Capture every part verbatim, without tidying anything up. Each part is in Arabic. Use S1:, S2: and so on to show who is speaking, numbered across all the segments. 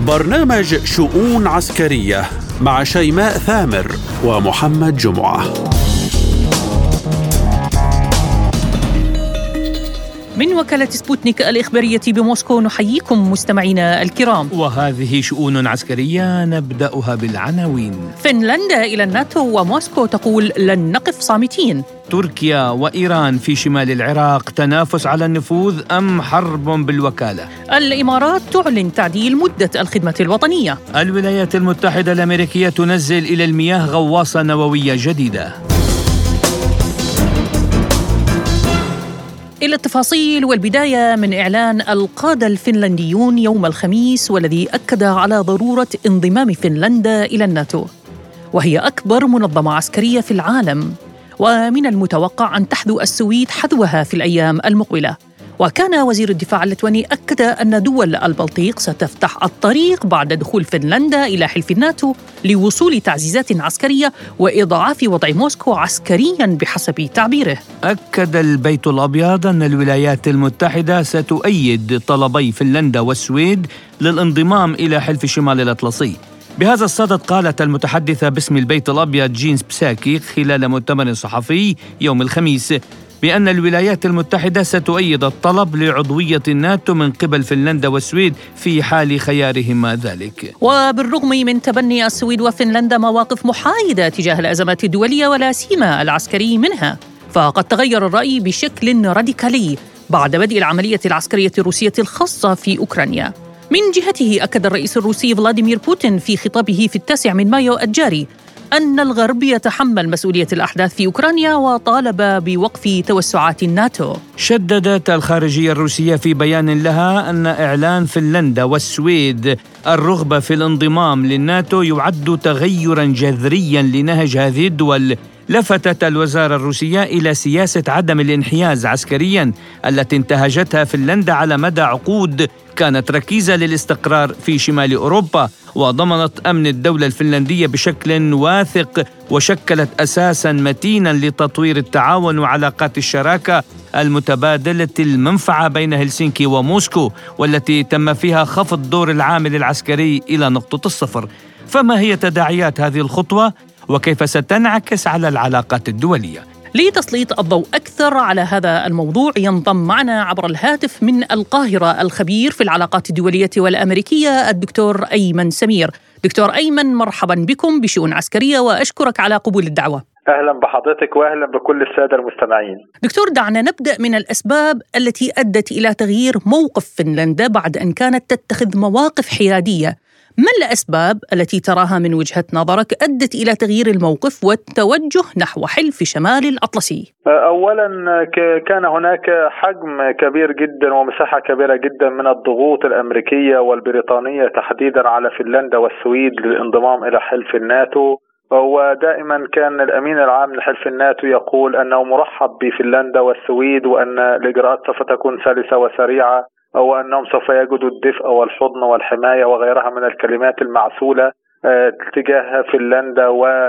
S1: برنامج شؤون عسكرية مع شيماء ثامر ومحمد جمعة.
S2: من وكالة سبوتنيك الإخبارية بموسكو نحييكم مستمعينا الكرام،
S3: وهذه شؤون عسكرية نبدأها بالعناوين.
S2: فنلندا إلى الناتو وموسكو تقول لن نقف صامتين.
S3: تركيا وإيران في شمال العراق تنافس على النفوذ أم حرب بالوكالة؟
S2: الإمارات تعلن تعديل مدة الخدمة الوطنية.
S3: الولايات المتحدة الأمريكية تنزل إلى المياه غواصة نووية جديدة.
S2: إلى التفاصيل، والبداية من إعلان القادة الفنلنديون يوم الخميس، والذي أكد على ضرورة انضمام فنلندا إلى الناتو، وهي أكبر منظمة عسكرية في العالم، ومن المتوقع أن تحذو السويد حذوها في الأيام المقبلة. وكان وزير الدفاع اللتواني أكد أن دول البلطيق ستفتح الطريق بعد دخول فنلندا إلى حلف الناتو لوصول تعزيزات عسكرية وإضعاف وضع موسكو عسكرياً بحسب تعبيره.
S3: أكد البيت الأبيض أن الولايات المتحدة ستؤيد طلبي فنلندا والسويد للانضمام إلى حلف شمال الأطلسي. بهذا الصدد قالت المتحدثة باسم البيت الأبيض جين سبساكي خلال مؤتمر صحفي يوم الخميس بأن الولايات المتحدة ستؤيد الطلب لعضوية الناتو من قبل فنلندا والسويد في حال خيارهما ذلك.
S2: وبالرغم من تبني السويد وفنلندا مواقف محايدة تجاه الأزمات الدولية ولا سيما العسكري منها، فقد تغير الرأي بشكل راديكالي بعد بدء العملية العسكرية الروسية الخاصة في أوكرانيا. من جهته أكد الرئيس الروسي فلاديمير بوتين في خطابه في التاسع من مايو الجاري أن الغرب يتحمل مسؤولية الأحداث في أوكرانيا، وطالب بوقف توسعات الناتو.
S3: شددت الخارجية الروسية في بيان لها أن إعلان فنلندا والسويد الرغبة في الانضمام للناتو يعد تغيراً جذرياً لنهج هذه الدول. لفتت الوزارة الروسية إلى سياسة عدم الانحياز عسكرياً التي انتهجتها فنلندا على مدى عقود، كانت ركيزة للاستقرار في شمال أوروبا، وضمنت أمن الدولة الفنلندية بشكل واثق، وشكلت أساساً متيناً لتطوير التعاون وعلاقات الشراكة المتبادلة المنفعة بين هلسنكي وموسكو، والتي تم فيها خفض دور العامل العسكري إلى نقطة الصفر. فما هي تداعيات هذه الخطوة؟ وكيف ستنعكس على العلاقات الدولية؟
S2: لتسليط الضوء أكثر على هذا الموضوع ينضم معنا عبر الهاتف من القاهرة الخبير في العلاقات الدولية والأمريكية الدكتور أيمن سمير. دكتور أيمن، مرحبا بكم بشؤون عسكرية، وأشكرك على قبول الدعوة.
S4: أهلا بحضرتك وأهلا بكل السادة المستمعين.
S2: دكتور، دعنا نبدأ من الأسباب التي أدت إلى تغيير موقف فنلندا بعد أن كانت تتخذ مواقف حيادية. ما الأسباب التي تراها من وجهة نظرك أدت إلى تغيير الموقف والتوجه نحو حلف شمال الأطلسي؟
S4: أولا كان هناك حجم كبير جدا ومساحة كبيرة جدا من الضغوط الأمريكية والبريطانية تحديدا على فنلندا والسويد للانضمام إلى حلف الناتو، ودائما كان الأمين العام لحلف الناتو يقول أنه مرحب بفنلندا والسويد وأن الإجراءات سوف تكون سلسة وسريعة، أو أنهم سوف يجدوا الدفء والحضن والحماية وغيرها من الكلمات المعسولة تجاه فنلندا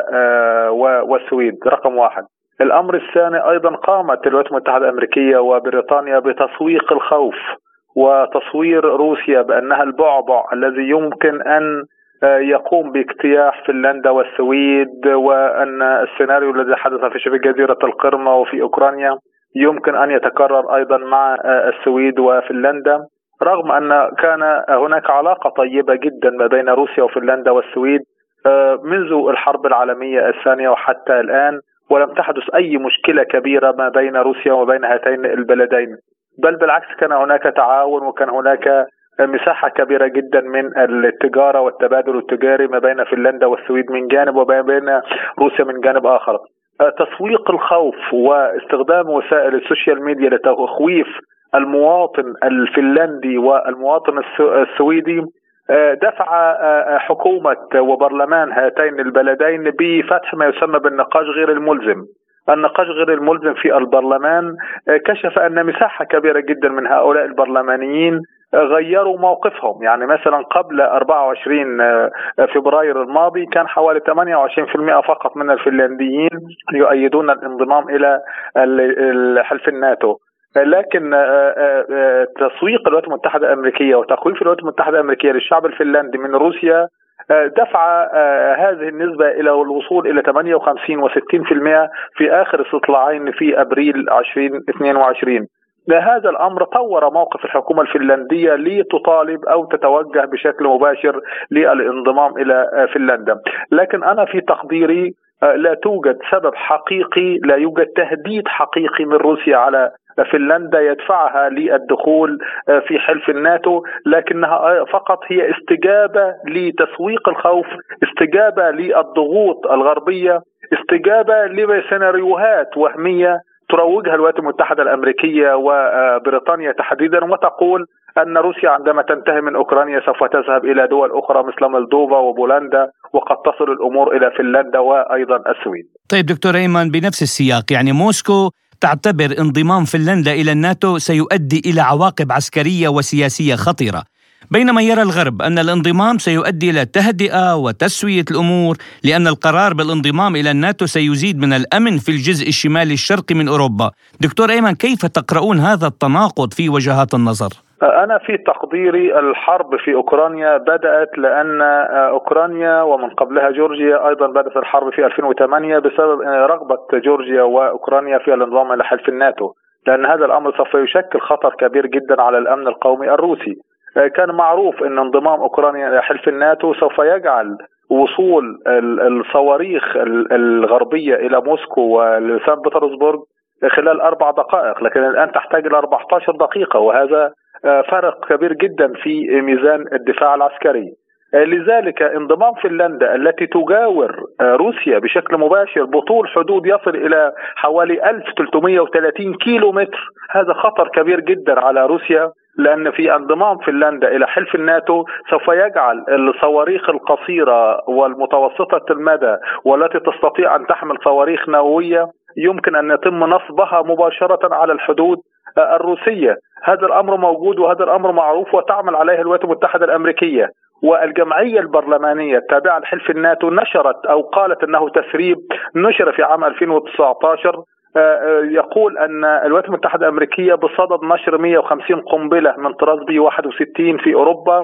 S4: والسويد. رقم واحد. الأمر الثاني، أيضا قامت الولايات المتحدة الأمريكية وبريطانيا بتسويق الخوف وتصوير روسيا بأنها البعبع الذي يمكن أن يقوم باجتياح فنلندا والسويد، وأن السيناريو الذي حدث في شبه جزيرة القرم وفي أوكرانيا يمكن أن يتكرر أيضا مع السويد وفنلندا، رغم أن كان هناك علاقة طيبة جدا ما بين روسيا وفنلندا والسويد منذ الحرب العالمية الثانية وحتى الآن، ولم تحدث أي مشكلة كبيرة ما بين روسيا وبين هاتين البلدين، بل بالعكس كان هناك تعاون وكان هناك مساحة كبيرة جدا من التجارة والتبادل التجاري ما بين فنلندا والسويد من جانب وما بين روسيا من جانب آخر. تسويق الخوف واستخدام وسائل السوشيال ميديا لتخويف المواطن الفنلندي والمواطن السويدي دفع حكومة وبرلمان هاتين البلدين بفتح ما يسمى بالنقاش غير الملزم. النقاش غير الملزم في البرلمان كشف أن مساحة كبيرة جدا من هؤلاء البرلمانيين غيروا موقفهم. يعني مثلا قبل أربعة وعشرين فبراير الماضي كان حوالي ثمانية وعشرين بالمئة فقط من الفنلنديين يؤيدون الانضمام إلى حلف الناتو، لكن تسويق الولايات المتحدة الأمريكية وتخويف الولايات المتحدة الأمريكية للشعب الفنلندي من روسيا دفع هذه النسبة إلى الوصول إلى ثمانية وخمسين وستين بالمئة في آخر استطلاعين في أبريل ألفين واثنين وعشرين. هذا الأمر طور موقف الحكومة الفنلندية لتطالب أو تتوجه بشكل مباشر للانضمام إلى فنلندا. لكن أنا في تقديري لا توجد سبب حقيقي، لا يوجد تهديد حقيقي من روسيا على فنلندا يدفعها للدخول في حلف الناتو، لكنها فقط هي استجابة لتسويق الخوف، استجابة للضغوط الغربية، استجابة لسيناريوهات وهمية تروجها الولايات المتحدة الأمريكية وبريطانيا تحديدا، وتقول أن روسيا عندما تنتهي من أوكرانيا سوف تذهب إلى دول أخرى مثل مولدوفا وبولندا، وقد تصل الأمور إلى فنلندا وأيضا السويد.
S3: طيب دكتور أيمن، بنفس السياق يعني موسكو تعتبر انضمام فنلندا إلى الناتو سيؤدي إلى عواقب عسكرية وسياسية خطيرة، بينما يرى الغرب أن الانضمام سيؤدي إلى تهدئة وتسوية الأمور، لأن القرار بالانضمام إلى الناتو سيزيد من الأمن في الجزء الشمالي الشرقي من أوروبا. دكتور أيمن، كيف تقرؤون هذا التناقض في وجهات النظر؟
S4: أنا في تقديري الحرب في أوكرانيا بدأت لأن أوكرانيا ومن قبلها جورجيا أيضا بدأت الحرب في ألفين وثمانية بسبب رغبة جورجيا وأوكرانيا في الانضمام إلى حلف الناتو، لأن هذا الأمر سوف يشكل خطر كبير جدا على الأمن القومي الروسي. كان معروف أن انضمام أوكرانيا إلى حلف الناتو سوف يجعل وصول الصواريخ الغربية إلى موسكو ولسان بطرسبورغ خلال أربع دقائق، لكن الآن تحتاج إلى أربعة عشر دقيقة، وهذا فرق كبير جدا في ميزان الدفاع العسكري. لذلك انضمام فنلندا التي تجاور روسيا بشكل مباشر بطول حدود يصل إلى حوالي ألف وثلاثمئة وثلاثين كيلو متر، هذا خطر كبير جدا على روسيا، لأن في انضمام فنلندا إلى حلف الناتو سوف يجعل الصواريخ القصيرة والمتوسطة المدى والتي تستطيع أن تحمل صواريخ نووية يمكن أن يتم نصبها مباشرة على الحدود الروسية. هذا الأمر موجود وهذا الأمر معروف وتعمل عليه الولايات المتحدة الأمريكية، والجمعية البرلمانية التابعة لحلف الناتو نشرت أو قالت أنه تسريب نشر في عام ألفين وتسعة عشر يقول أن الولايات المتحدة الأمريكية بصدد نشر مئة وخمسين قنبلة من طراز بي واحد وستين في أوروبا،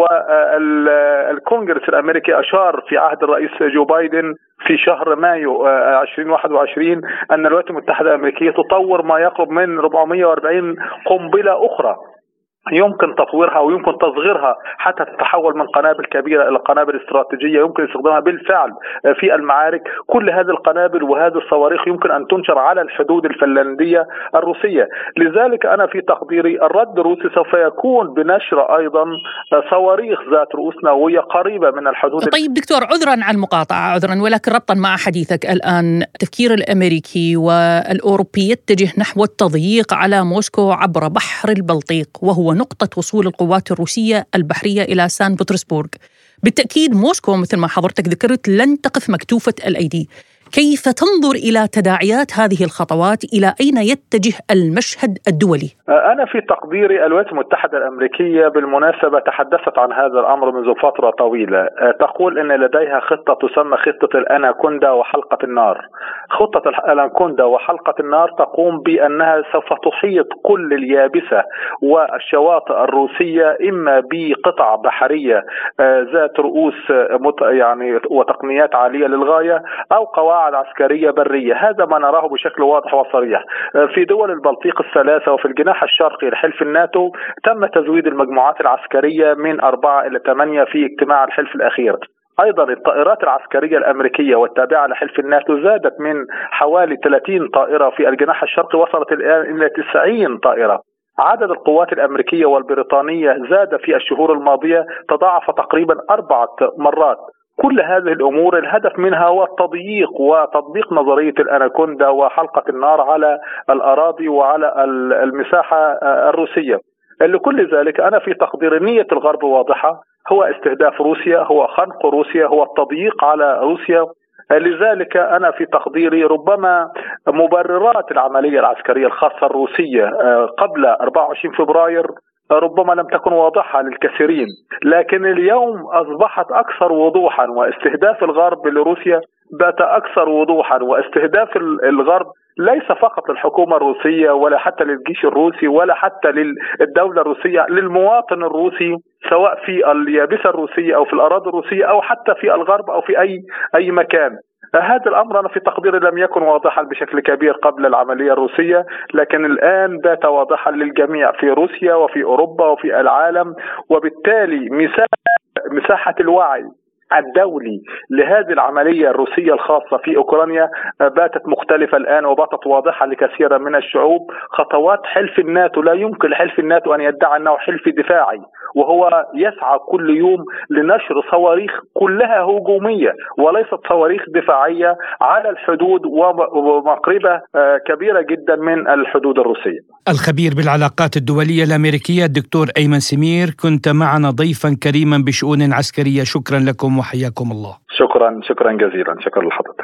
S4: والكونغرس الأمريكي أشار في عهد الرئيس جو بايدن في شهر مايو ألفين وواحد وعشرين أن الولايات المتحدة الأمريكية تطور ما يقرب من أربعمئة وأربعين قنبلة أخرى يمكن تطويرها ويمكن تصغيرها حتى تتحول من قنابل كبيرة إلى قنابل استراتيجية يمكن استخدامها بالفعل في المعارك. كل هذه القنابل وهذه الصواريخ يمكن أن تنشر على الحدود الفنلندية الروسية. لذلك أنا في تقديري الرد الروسي سوف يكون بنشر أيضا صواريخ ذات رؤوس نووية قريبة من الحدود.
S2: طيب دكتور، عذرا على المقاطعة عذرا ولكن ربطا مع حديثك الآن، التفكير الأمريكي والأوروبي يتجه نحو التضييق على موسكو عبر بحر البلطيق، وهو نقطة وصول القوات الروسية البحرية إلى سان بطرسبورغ. بالتأكيد موسكو مثل ما حضرتك ذكرت لن تقف مكتوفة الأيدي. كيف تنظر إلى تداعيات هذه الخطوات؟ إلى أين يتجه المشهد الدولي؟
S4: أنا في تقديري الولايات المتحدة الأمريكية بالمناسبة تحدثت عن هذا الأمر منذ فترة طويلة، تقول أن لديها خطة تسمى خطة الأناكوندا وحلقة النار. خطة الأناكوندا وحلقة النار تقوم بأنها سوف تحيط كل اليابسة والشواطئ الروسية إما بقطع بحرية ذات رؤوس يعني وتقنيات عالية للغاية أو قواعد عسكرية برية. هذا ما نراه بشكل واضح وصريح في دول البلطيق الثلاثة وفي الجناح الشرقي لحلف الناتو. تم تزويد المجموعات العسكرية من أربعة إلى ثمانية في اجتماع الحلف الأخير. أيضا الطائرات العسكرية الأمريكية والتابعة لحلف الناتو زادت من حوالي ثلاثين طائرة في الجناح الشرقي وصلت الآن إلى تسعين طائرة. عدد القوات الأمريكية والبريطانية زاد في الشهور الماضية، تضاعف تقريبا أربعة مرات. كل هذه الأمور الهدف منها هو التضييق وتطبيق نظرية الأناكوندا وحلقة النار على الأراضي وعلى المساحة الروسية. لكل ذلك أنا في تقدير نية الغرب واضحة، هو استهداف روسيا، هو خنق روسيا، هو التضييق على روسيا. لذلك أنا في تقديري ربما مبررات العملية العسكرية الخاصة الروسية قبل أربعة وعشرين فبراير ربما لم تكن واضحة للكثيرين، لكن اليوم أصبحت أكثر وضوحا، واستهداف الغرب لروسيا بات أكثر وضوحا، واستهداف الغرب ليس فقط للحكومة الروسية ولا حتى للجيش الروسي ولا حتى للدولة الروسية، للمواطن الروسي سواء في اليابسة الروسية أو في الأراضي الروسية أو حتى في الغرب أو في أي أي مكان. هذا الأمر أنا في تقديري لم يكن واضحا بشكل كبير قبل العملية الروسية، لكن الآن بات واضحا للجميع في روسيا وفي أوروبا وفي العالم، وبالتالي مساحة الوعي الدولي لهذه العملية الروسية الخاصة في أوكرانيا باتت مختلفة الآن وباتت واضحة لكثير من الشعوب. خطوات حلف الناتو، لا يمكن لحلف الناتو أن يدعي أنه حلف دفاعي، وهو يسعى كل يوم لنشر صواريخ كلها هجومية وليست صواريخ دفاعية على الحدود ومقربة كبيرة جدا من الحدود الروسية.
S3: الخبير بالعلاقات الدولية الأمريكية الدكتور أيمن سمير، كنت معنا ضيفا كريما بشؤون عسكرية، شكرا لكم وحياكم الله.
S4: شكرا شكرا جزيلا، شكرا لحضرتك.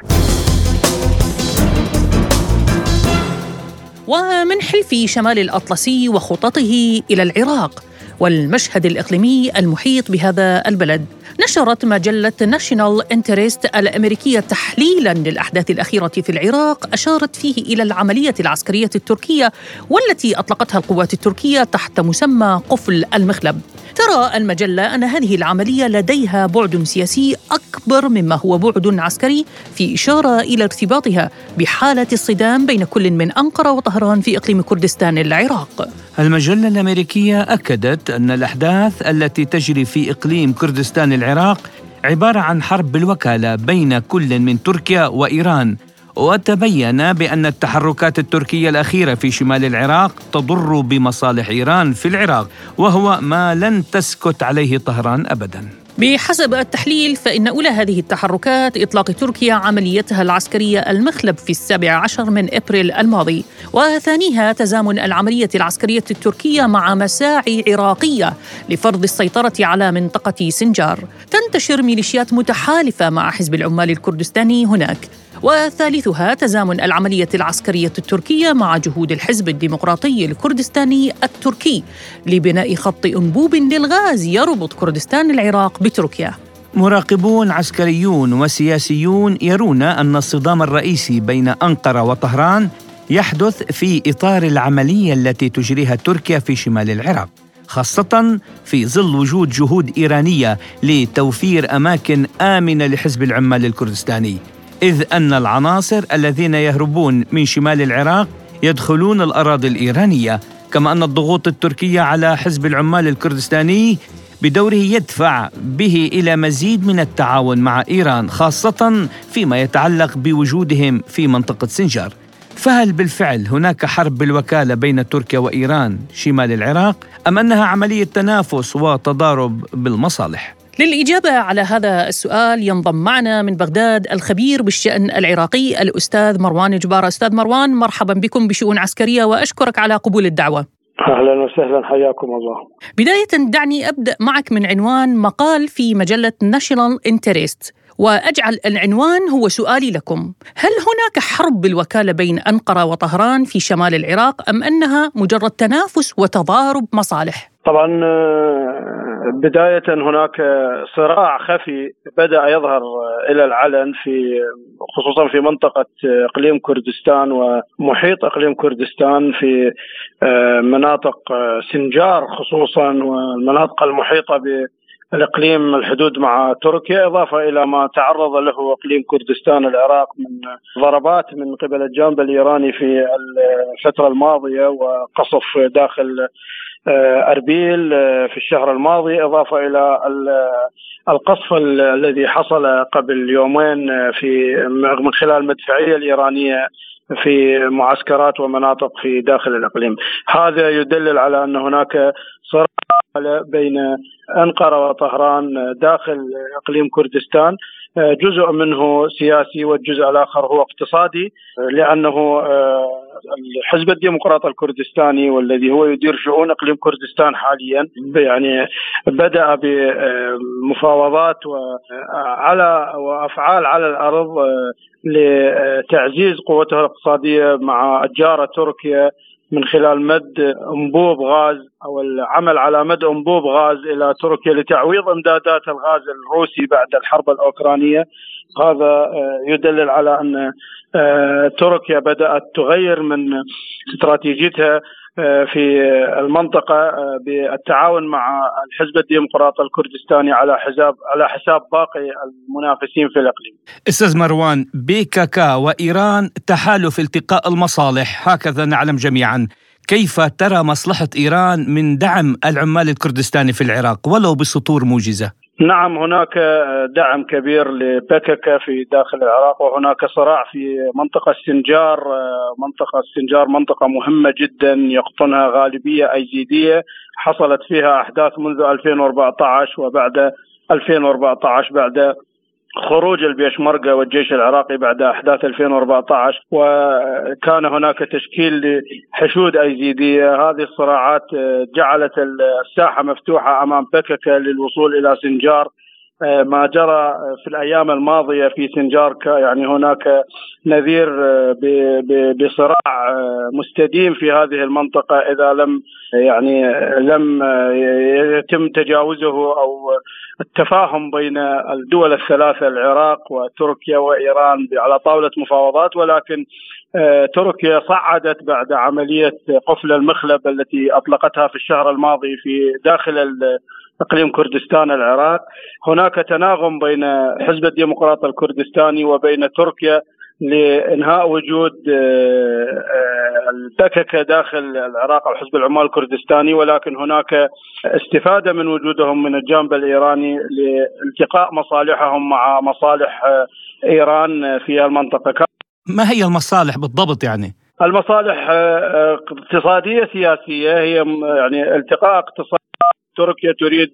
S2: ومن حلف شمال الأطلسي وخططه إلى العراق والمشهد الإقليمي المحيط بهذا البلد، نشرت مجلة ناشيونال انترست الأمريكية تحليلاً للأحداث الأخيرة في العراق أشارت فيه إلى العملية العسكرية التركية والتي أطلقتها القوات التركية تحت مسمى قفل المخلب. ترى المجلة أن هذه العملية لديها بعد سياسي أكبر مما هو بعد عسكري، في إشارة إلى ارتباطها بحالة الصدام بين كل من أنقرة وطهران في إقليم كردستان العراق.
S3: المجلة الأمريكية أكدت أن الأحداث التي تجري في إقليم كردستان العراق عبارة عن حرب بالوكالة بين كل من تركيا وإيران، وتبين بأن التحركات التركية الأخيرة في شمال العراق تضر بمصالح إيران في العراق، وهو ما لن تسكت عليه طهران أبداً.
S2: بحسب التحليل فإن أولى هذه التحركات إطلاق تركيا عمليتها العسكرية المخلب في السابع عشر من إبريل الماضي، وثانيها تزامن العملية العسكرية التركية مع مساعي عراقية لفرض السيطرة على منطقة سنجار تنتشر ميليشيات متحالفة مع حزب العمال الكردستاني هناك، وثالثها تزامن العملية العسكرية التركية مع جهود الحزب الديمقراطي الكردستاني التركي لبناء خط أنبوب للغاز يربط كردستان العراق بتركيا.
S3: مراقبون عسكريون وسياسيون يرون أن الصدام الرئيسي بين أنقرة وطهران يحدث في إطار العملية التي تجريها تركيا في شمال العراق، خاصة في ظل وجود جهود إيرانية لتوفير أماكن آمنة لحزب العمال الكردستاني، إذ أن العناصر الذين يهربون من شمال العراق يدخلون الأراضي الإيرانية، كما أن الضغوط التركية على حزب العمال الكردستاني بدوره يدفع به إلى مزيد من التعاون مع إيران، خاصة فيما يتعلق بوجودهم في منطقة سنجار. فهل بالفعل هناك حرب بالوكالة بين تركيا وإيران شمال العراق، أم أنها عملية تنافس وتضارب بالمصالح؟
S2: للإجابة على هذا السؤال ينضم معنا من بغداد الخبير بالشأن العراقي الأستاذ مروان جبارة. أستاذ مروان، مرحبا بكم بشؤون عسكرية وأشكرك على قبول الدعوة.
S5: أهلا وسهلا، حياكم الله.
S2: بداية دعني أبدأ معك من عنوان مقال في مجلة ناشيونال انترست، وأجعل العنوان هو سؤالي لكم: هل هناك حرب بالوكالة بين أنقرة وطهران في شمال العراق، أم أنها مجرد تنافس وتضارب مصالح؟
S5: طبعا بداية هناك صراع خفي بدأ يظهر إلى العلن في خصوصا في منطقة إقليم كردستان ومحيط إقليم كردستان، في مناطق سنجار خصوصا والمناطق المحيطة بالإقليم الحدود مع تركيا، إضافة إلى ما تعرض له إقليم كردستان العراق من ضربات من قبل الجانب الإيراني في الفترة الماضية وقصف داخل أربيل في الشهر الماضي، إضافة إلى القصف الذي حصل قبل يومين في من خلال المدفعية الإيرانية في معسكرات ومناطق في داخل الإقليم. هذا يدلل على أن هناك صراع بين أنقرة وطهران داخل إقليم كردستان، جزء منه سياسي والجزء الآخر هو اقتصادي، لأنه الحزب الديمقراطي الكردستاني والذي هو يدير شؤون إقليم كردستان حاليا يعني بدأ بمفاوضات وعلى وأفعال على الأرض لتعزيز قوته الاقتصادية مع الجارة تركيا من خلال مد أنبوب غاز أو العمل على مد أنبوب غاز إلى تركيا لتعويض إمدادات الغاز الروسي بعد الحرب الأوكرانية. هذا يدلل على أن تركيا بدأت تغير من استراتيجيتها في المنطقة بالتعاون مع الحزب الديمقراطي الكردستاني على حساب على حساب باقي المنافسين في الإقليم.
S3: أستاذ مروان، بي كي كي وإيران تحالف التقاء المصالح، هكذا نعلم جميعا. كيف ترى مصلحة إيران من دعم العمال الكردستاني في العراق ولو بسطور موجزة؟
S5: نعم، هناك دعم كبير لبي كي كي في داخل العراق، وهناك صراع في منطقة سنجار. منطقة سنجار منطقة مهمة جدا يقطنها غالبية أيزيدية، حصلت فيها أحداث منذ ألفين وأربعة عشر وبعد ألفين وأربعة عشر بعد خروج البيشمركة والجيش العراقي بعد أحداث ألفين وأربعة عشر، وكان هناك تشكيل لحشود أيزيدية. هذه الصراعات جعلت الساحة مفتوحة أمام بي كي كي للوصول إلى سنجار. ما جرى في الأيام الماضية في سنجار يعني هناك نذير بصراع مستديم في هذه المنطقة إذا لم يعني لم يتم تجاوزه أو التفاهم بين الدول الثلاثة العراق وتركيا وإيران على طاولة مفاوضات. ولكن تركيا صعدت بعد عملية قفل المخلب التي أطلقتها في الشهر الماضي في داخل إقليم كردستان العراق. هناك تناغم بين حزب الديمقراطي الكردستاني وبين تركيا لإنهاء وجود البي كي كي داخل العراق أو حزب العمال الكردستاني، ولكن هناك استفادة من وجودهم من الجانب الإيراني لالتقاء مصالحهم مع مصالح إيران في المنطقة.
S3: ما هي المصالح بالضبط يعني؟
S5: المصالح اقتصادية سياسية، هي يعني التقاء اقتصادي. تركيا تريد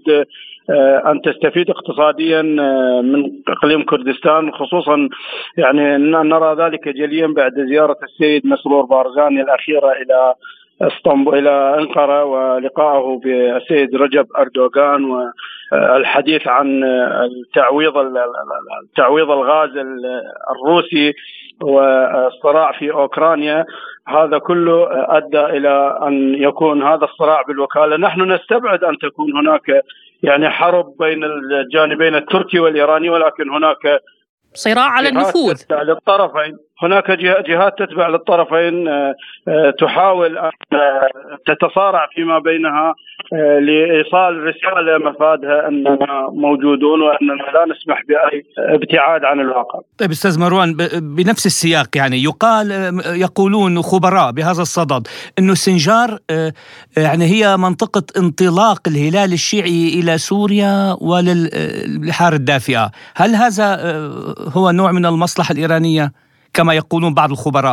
S5: أن تستفيد اقتصاديا من إقليم كردستان، خصوصا يعني نرى ذلك جليا بعد زيارة السيد مسرور بارزاني الأخيرة إلى اسطنبول إلى أنقرة ولقائه بالسيد رجب أردوغان والحديث عن التعويض التعويض الغاز الروسي والصراع في أوكرانيا. هذا كله أدى إلى أن يكون هذا الصراع بالوكالة. نحن نستبعد أن تكون هناك يعني حرب بين الجانبين التركي والإيراني، ولكن هناك
S2: صراع على النفوذ
S5: للطرفين. هناك جهات تتبع للطرفين تحاول أن تتصارع فيما بينها لإيصال رسالة مفادها أننا موجودون وأننا لا نسمح بأي ابتعاد عن الواقع.
S3: طيب أستاذ مروان، بنفس السياق يعني يقال يقولون خبراء بهذا الصدد أنه سنجار يعني هي منطقة انطلاق الهلال الشيعي إلى سوريا وللبحار الدافئة. هل هذا هو نوع من المصلحة الإيرانية كما يقولون بعض الخبراء؟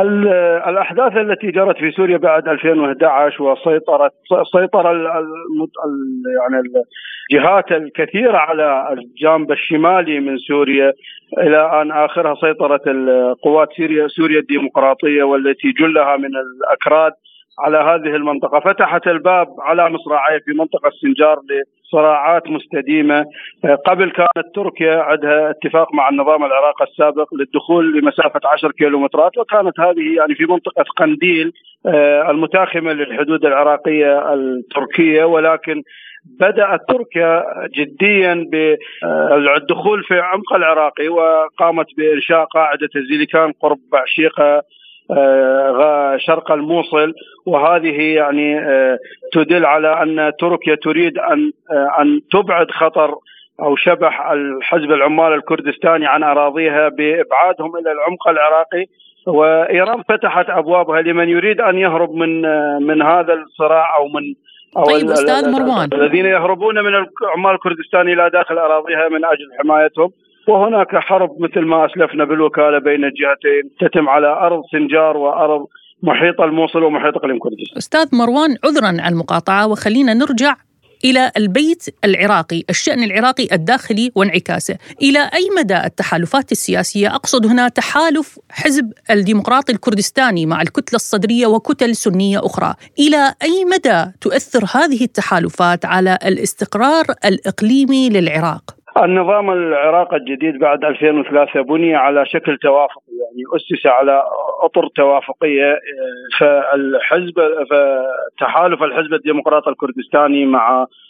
S5: الأحداث التي جرت في سوريا بعد ألفين وأحد عشر وسيطرت سيطر ال يعني الجهات الكثيرة على الجانب الشمالي من سوريا إلى أن آخرها سيطرت القوات سوريا سوريا الديمقراطية والتي جلها من الأكراد على هذه المنطقة، فتحت الباب على مصراعيه في منطقة سنجار لصراعات مستديمة. قبل كانت تركيا عندها اتفاق مع النظام العراقي السابق للدخول لمسافة عشر كيلومترات، وكانت هذه يعني في منطقة قنديل المتاخمة للحدود العراقية التركية. ولكن بدأت تركيا جديا بالدخول في عمق العراقي وقامت بإنشاء قاعدة الزيليكان قرب بعشيقة شرق الموصل، وهذه يعني تدل على أن تركيا تريد أن أن تبعد خطر أو شبح الحزب العمال الكردستاني عن أراضيها بإبعادهم إلى العمق العراقي. وإيران فتحت أبوابها لمن يريد أن يهرب من من هذا الصراع أو من أو
S2: طيب أستاذ مروان،
S5: الذين يهربون من العمال الكردستاني إلى داخل أراضيها من أجل حمايتهم. وهناك حرب مثل ما أسلفنا بالوكالة بين الجهتين تتم على أرض سنجار وأرض محيط الموصل ومحيط إقليم كردستان.
S2: أستاذ مروان، عذرا على المقاطعة، وخلينا نرجع إلى البيت العراقي، الشأن العراقي الداخلي وانعكاسه. إلى أي مدى التحالفات السياسية، أقصد هنا تحالف حزب الديمقراطي الكردستاني مع الكتلة الصدرية وكتل سنية أخرى، إلى أي مدى تؤثر هذه التحالفات على الاستقرار الإقليمي للعراق؟
S5: النظام العراقي الجديد بعد ألفين وثلاثة بني على شكل توافقي، يعني أسس على أطر توافقية. فالحزب فتحالف الحزب الديمقراطي الكردستاني مع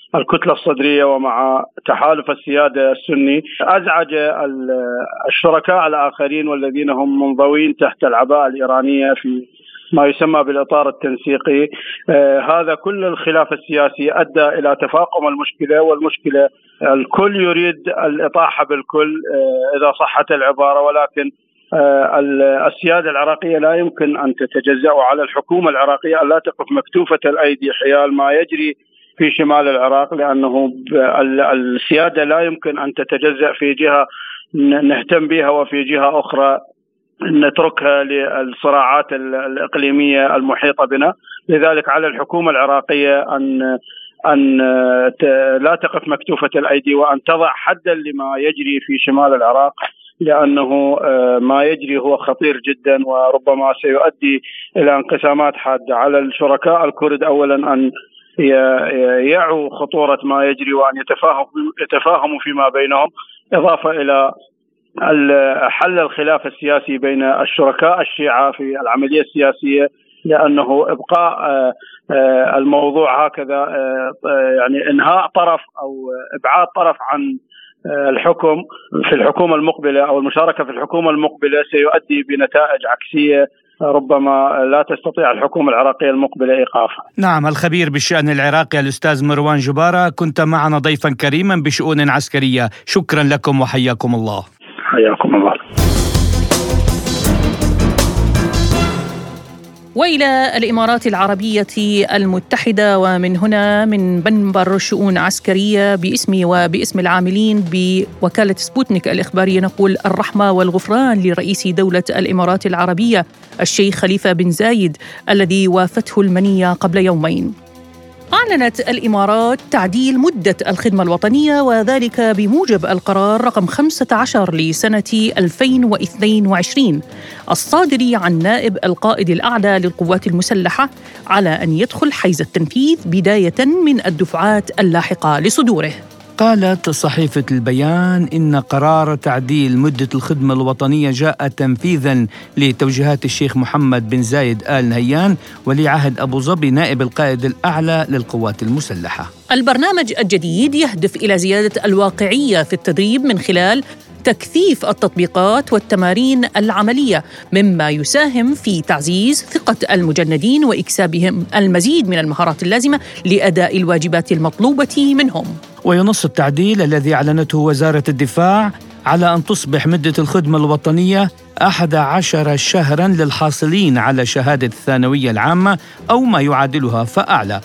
S5: الكتلة الصدرية ومع تحالف السيادة السني أزعج الشركاء الآخرين والذين هم منضوين تحت العباءة الإيرانية في ما يسمى بالإطار التنسيقي. آه هذا كل الخلاف السياسي أدى إلى تفاقم المشكلة، والمشكلة الكل يريد الإطاحة بالكل آه إذا صحت العبارة، ولكن آه السيادة العراقية لا يمكن أن تتجزأ، على الحكومة العراقية أن لا تقف مكتوفة الأيدي حيال ما يجري في شمال العراق، لأنه السيادة لا يمكن أن تتجزأ في جهة نهتم بها وفي جهة أخرى نتركها للصراعات الإقليمية المحيطة بنا. لذلك على الحكومة العراقية أن أن لا تقف مكتوفة الأيدي وأن تضع حدا لما يجري في شمال العراق، لأنه ما يجري هو خطير جدا وربما سيؤدي إلى انقسامات حادة. على الشركاء الكرد أولا أن يعوا خطورة ما يجري وأن يتفاهموا فيما بينهم، إضافة إلى حل الخلاف السياسي بين الشركاء الشيعة في العملية السياسية، لأنه إبقاء الموضوع هكذا يعني إنهاء طرف أو إبعاد طرف عن الحكم في الحكومة المقبلة أو المشاركة في الحكومة المقبلة سيؤدي بنتائج عكسية ربما لا تستطيع الحكومة العراقية المقبلة إيقافها.
S3: نعم، الخبير بالشأن العراقي الأستاذ مروان جبارة، كنت معنا ضيفا كريما بشؤون عسكرية. شكرا لكم وحياكم الله.
S5: حياكم الله.
S2: وإلى الإمارات العربية المتحدة، ومن هنا من منبر شؤون عسكرية باسمي وباسم العاملين بوكالة سبوتنيك الإخبارية نقول الرحمة والغفران لرئيس دولة الإمارات العربية الشيخ خليفة بن زايد الذي وافته المنية قبل يومين. أعلنت الإمارات تعديل مدة الخدمة الوطنية، وذلك بموجب القرار رقم خمسة عشر لسنة ألفين واثنين وعشرين الصادر عن نائب القائد الأعلى للقوات المسلحة على أن يدخل حيز التنفيذ بداية من الدفعات اللاحقة لصدوره.
S3: قالت صحيفة البيان إن قرار تعديل مدة الخدمة الوطنية جاء تنفيذاً لتوجيهات الشيخ محمد بن زايد آل نهيان ولي عهد أبو ظبي نائب القائد الأعلى للقوات المسلحة.
S2: البرنامج الجديد يهدف إلى زيادة الواقعية في التدريب من خلال تكثيف التطبيقات والتمارين العملية، مما يساهم في تعزيز ثقة المجندين وإكسابهم المزيد من المهارات اللازمة لأداء الواجبات المطلوبة منهم.
S3: وينص التعديل الذي أعلنته وزارة الدفاع على أن تصبح مدة الخدمة الوطنية أحد عشر شهراً للحاصلين على شهادة الثانوية العامة أو ما يعادلها فأعلى،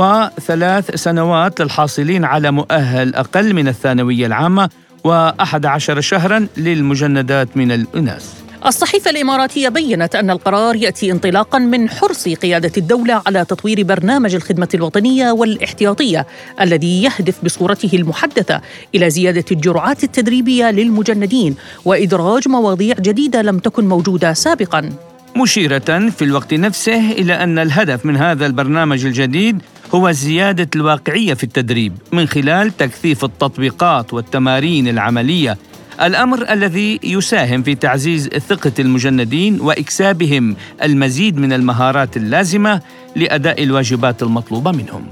S3: وثلاث سنوات للحاصلين على مؤهل أقل من الثانوية العامة، وأحد عشر شهراً للمجندات من الإناث.
S2: الصحيفة الإماراتية بيّنت أن القرار يأتي انطلاقاً من حرص قيادة الدولة على تطوير برنامج الخدمة الوطنية والاحتياطية الذي يهدف بصورته المحدثة إلى زيادة الجرعات التدريبية للمجندين وإدراج مواضيع جديدة لم تكن موجودة سابقاً،
S3: مشيرة في الوقت نفسه إلى أن الهدف من هذا البرنامج الجديد هو زيادة الواقعية في التدريب من خلال تكثيف التطبيقات والتمارين العملية، الأمر الذي يساهم في تعزيز ثقة المجندين وإكسابهم المزيد من المهارات اللازمة لأداء الواجبات المطلوبة منهم.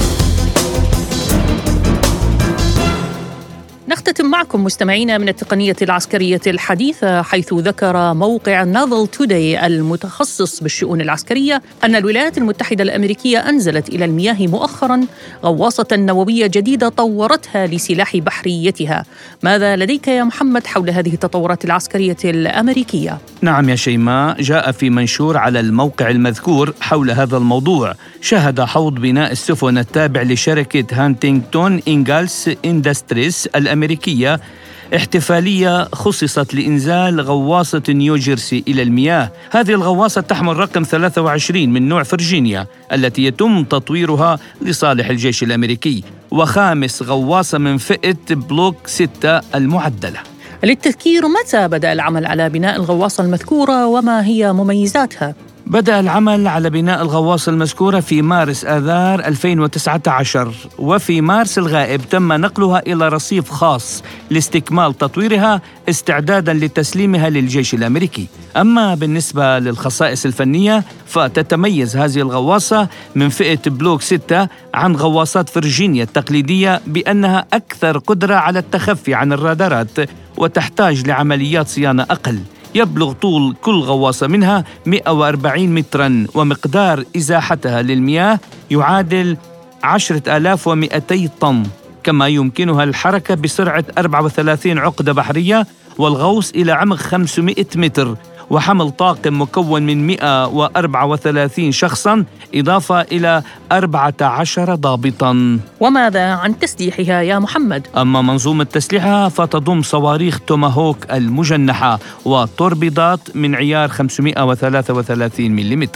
S2: نختتم معكم مستمعينا من التقنية العسكرية الحديثة، حيث ذكر موقع نافل توداي المتخصص بالشؤون العسكرية أن الولايات المتحدة الأمريكية أنزلت إلى المياه مؤخرا غواصة نووية جديدة طورتها لسلاح بحريتها. ماذا لديك يا محمد حول هذه التطورات العسكرية الأمريكية؟
S3: نعم يا شيماء، جاء في منشور على الموقع المذكور حول هذا الموضوع شهد حوض بناء السفن التابع لشركة هانتينغتون إنغالس إندستريس الأمريكية احتفالية خصصت لإنزال غواصة نيوجيرسي إلى المياه. هذه الغواصة تحمل رقم ثلاثة وعشرين من نوع فرجينيا التي يتم تطويرها لصالح الجيش الأمريكي، وخامس غواصة من فئة بلوك ستة المعدلة.
S2: للتذكير، متى بدأ العمل على بناء الغواصة المذكورة وما هي مميزاتها؟
S3: بدأ العمل على بناء الغواصة المذكورة في مارس آذار ألفين وتسعة عشر، وفي مارس الغائب تم نقلها إلى رصيف خاص لاستكمال تطويرها استعدادا لتسليمها للجيش الأمريكي. أما بالنسبة للخصائص الفنية فتتميز هذه الغواصة من فئة بلوك ستة عن غواصات فرجينيا التقليدية بأنها أكثر قدرة على التخفي عن الرادارات وتحتاج لعمليات صيانة أقل. يبلغ طول كل غواصة منها مئة وأربعين متراً، ومقدار إزاحتها للمياه يعادل عشرة آلاف ومئتي طن، كما يمكنها الحركة بسرعة أربعة وثلاثين عقدة بحرية والغوص إلى عمق خمسمئة متر، وحمل طاقم مكون من مئة وأربعة وثلاثين شخصاً إضافة إلى أربعة عشر ضابطاً.
S2: وماذا عن تسليحها يا محمد؟
S3: أما منظومة تسليحها فتضم صواريخ توماهوك المجنحة وتوربيدات من عيار خمسمئة وثلاثة وثلاثين ملم.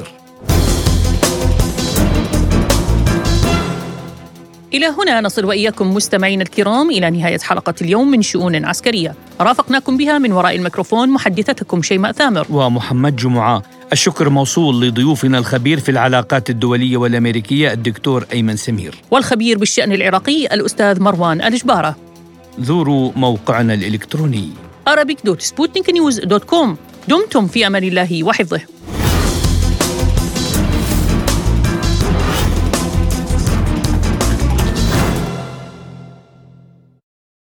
S2: إلى هنا نصل وإياكم مستمعين الكرام إلى نهاية حلقة اليوم من شؤون عسكرية، رافقناكم بها من وراء الميكروفون محدثتكم شيماء ثامر
S3: ومحمد جمعة. الشكر موصول لضيوفنا الخبير في العلاقات الدولية والأمريكية الدكتور أيمن سمير،
S2: والخبير بالشأن العراقي الأستاذ مروان الجبارة.
S3: زوروا موقعنا الإلكتروني
S2: arabic دوت سبوتنيك نيوز دوت كوم. دمتم في أمان الله وحفظه.